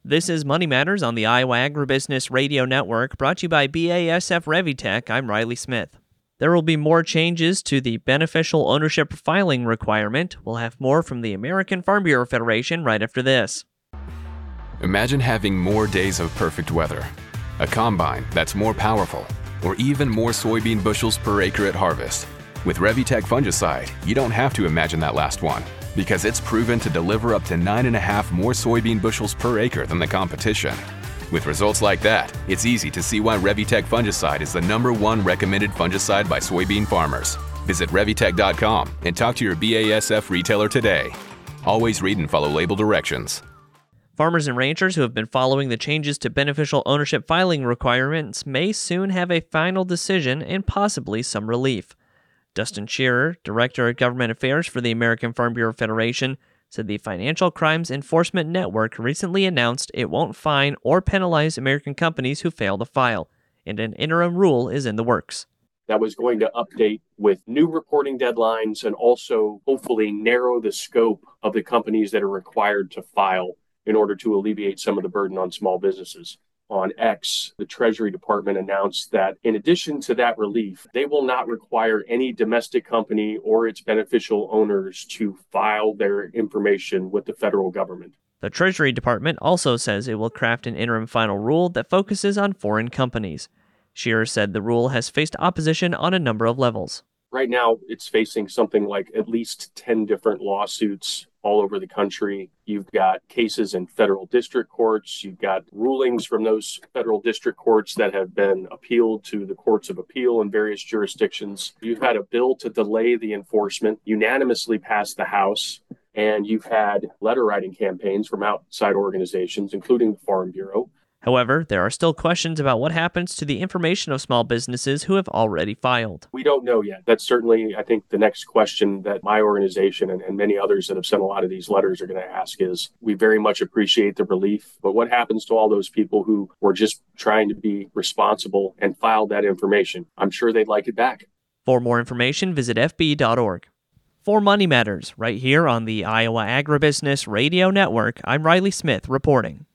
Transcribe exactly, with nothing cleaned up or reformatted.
This is Money Matters on the Iowa Agribusiness Radio Network, brought to you by B A S F Revitech. I'm Riley Smith. There will be more changes to the beneficial ownership filing requirement. We'll have more from the American Farm Bureau Federation right after this. Imagine having more days of perfect weather, a combine that's more powerful, or even more soybean bushels per acre at harvest. With Revitech fungicide, you don't have to imagine that last one, because it's proven to deliver up to nine and a half more soybean bushels per acre than the competition. With results like that, it's easy to see why Revitech fungicide is the number one recommended fungicide by soybean farmers. Visit Revitech dot com and talk to your B A S F retailer today. Always read and follow label directions. Farmers and ranchers who have been following the changes to beneficial ownership filing requirements may soon have a final decision and possibly some relief. Dustin Shearer, Director of Government Affairs for the American Farm Bureau Federation, said the Financial Crimes Enforcement Network recently announced it won't fine or penalize American companies who fail to file, and an interim rule is in the works. That was going to update with new reporting deadlines and also hopefully narrow the scope of the companies that are required to file in order to alleviate some of the burden on small businesses. On X, the Treasury Department announced that in addition to that relief, they will not require any domestic company or its beneficial owners to file their information with the federal government. The Treasury Department also says it will craft an interim final rule that focuses on foreign companies. Shearer said the rule has faced opposition on a number of levels. Right now, it's facing something like at least ten different lawsuits all over the country. You've got cases in federal district courts. You've got rulings from those federal district courts that have been appealed to the courts of appeal in various jurisdictions. You've had a bill to delay the enforcement unanimously passed the House. And you've had letter writing campaigns from outside organizations, including the Farm Bureau. However, there are still questions about what happens to the information of small businesses who have already filed. We don't know yet. That's certainly, I think, the next question that my organization and, and many others that have sent a lot of these letters are going to ask is, we very much appreciate the relief, but what happens to all those people who were just trying to be responsible and filed that information? I'm sure they'd like it back. For more information, visit F B dot org. For Money Matters, right here on the Iowa Agribusiness Radio Network, I'm Riley Smith reporting.